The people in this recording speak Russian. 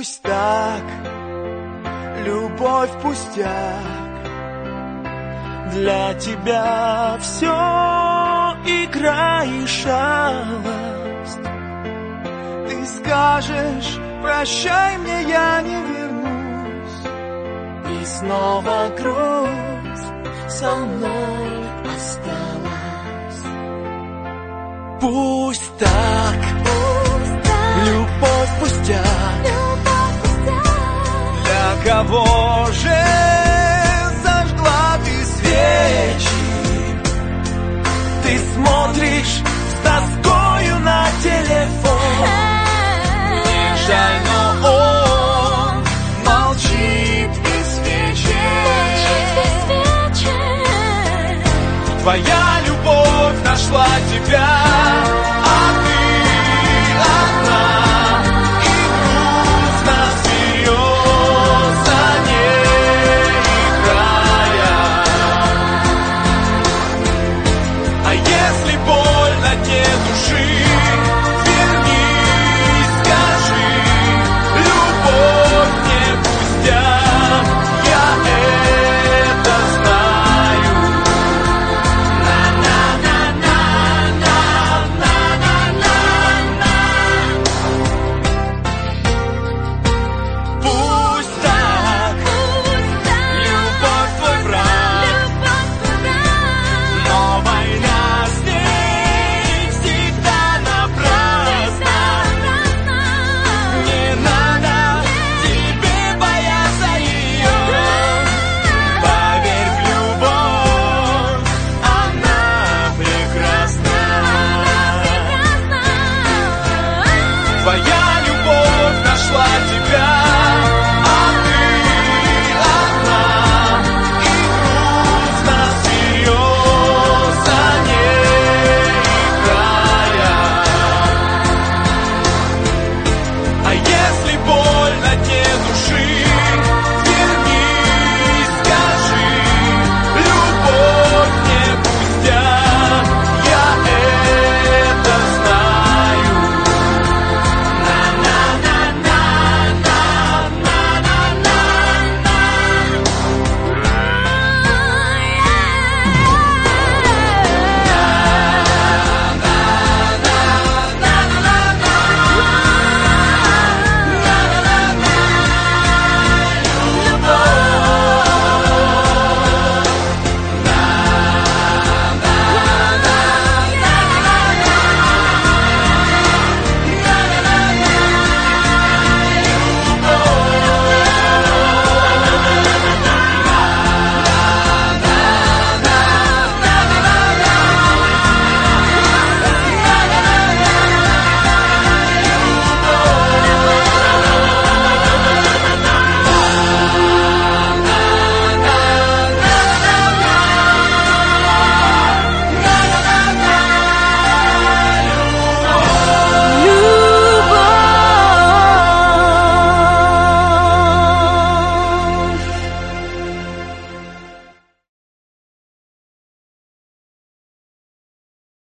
Пусть так, любовь пустяк, для тебя все игра и шалость. Ты скажешь: прощай мне, я не вернусь, и снова грусть со мной осталась. Пусть так, любовь пустяк, для кого же зажгла ты свечи? Ты смотришь с тоскою на телефон. Не жаль, но он молчит без свечи. Твоя любовь нашла тебя.